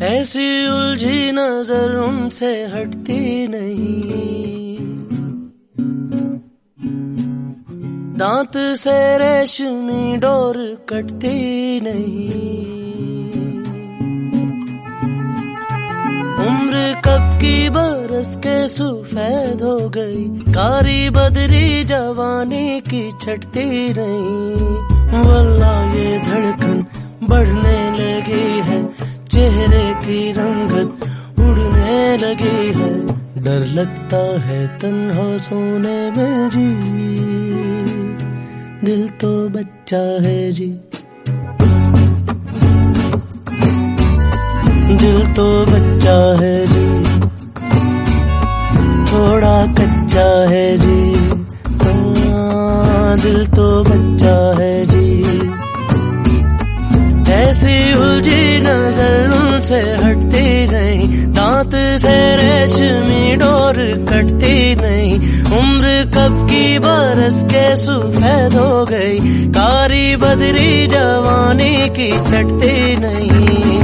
ऐसी उलझी नजर उनसे हटती नहीं, दांत से रेशमी डोर कटती नहीं। उम्र कब की बरस के सफेद हो गई, कारी बदरी जवानी की छटती नहीं। वल्लाह ये धड़कन बढ़ने लगी है, चेहरे की रंगत उड़ने लगी है। डर लगता है तन्हा सोने में जी, दिल तो बच्चा है जी, दिल तो बच्चा है जी, थोड़ा कच्चा है जी। दिल तो बच्चा है जी। ऐसी उलझी नजर उनसे हटती नहीं, दांत से रेशमी डोर कटती नहीं। उम्र कब की बरस के सफेद हो गई, कारी बदरी जवानी की छटती नहीं।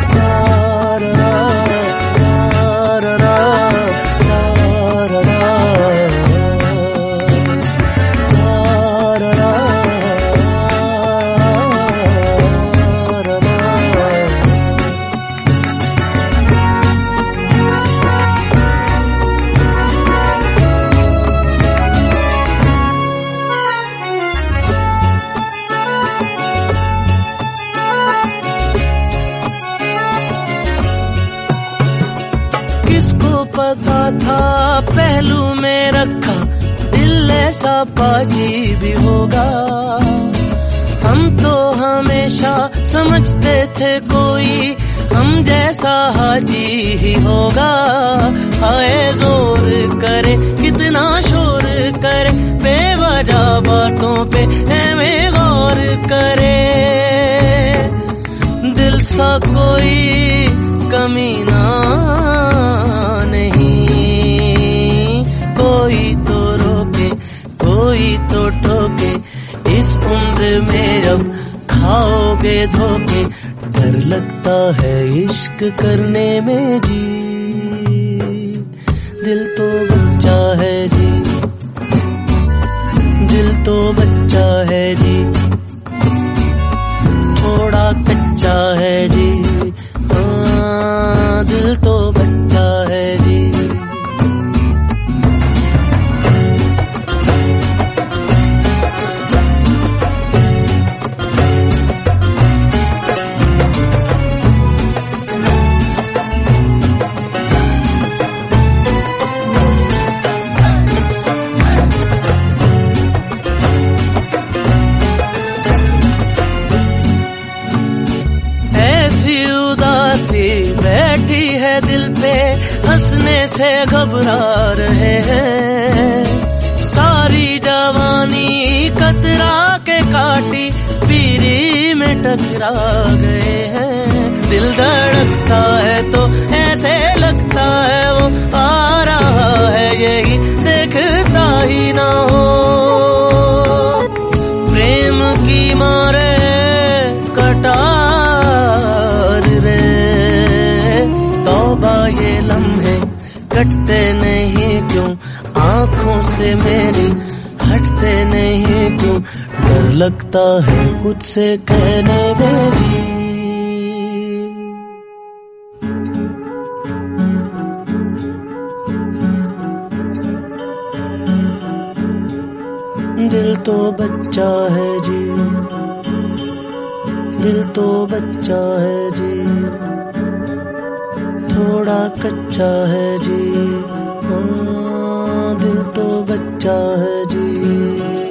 किसको पता था पहलू में रखा दिल ऐसा पाजी भी होगा। हम तो हमेशा समझते थे कोई हम जैसा हाजी ही होगा। हाय जोर करे कितना शोर करे, बेवजह बातों पे हमें गौर करे। दिल सा कोई कमीना नहीं, कोई तो रोके कोई तो टोके। इस उम्र में अब खाओगे धोखे, डर लगता है इश्क करने में जी। दिल तो बच्चा है जी, दिल तो बच्चा है जी, थोड़ा कच्चा है जी। दिल तो बच्चा है जी। बैठी है दिल पे हंसने से घबरा रहे हैं। सारी जवानी कतरा के काटी पीरी में टकरा गए हैं। दिल धड़कता है तो ऐसे लगता है वो आ रहा है, यही देखता ही ना हो। प्रेम की मारे कटार रे, तौबा ये लम्हे कटते नहीं क्यों, आंखों से मेरी हटते नहीं क्यों। डर लगता है मुझसे कहने में जी। दिल तो बच्चा है जी, दिल तो बच्चा है जी, थोड़ा कच्चा है जी। दिल तो बच्चा है जी।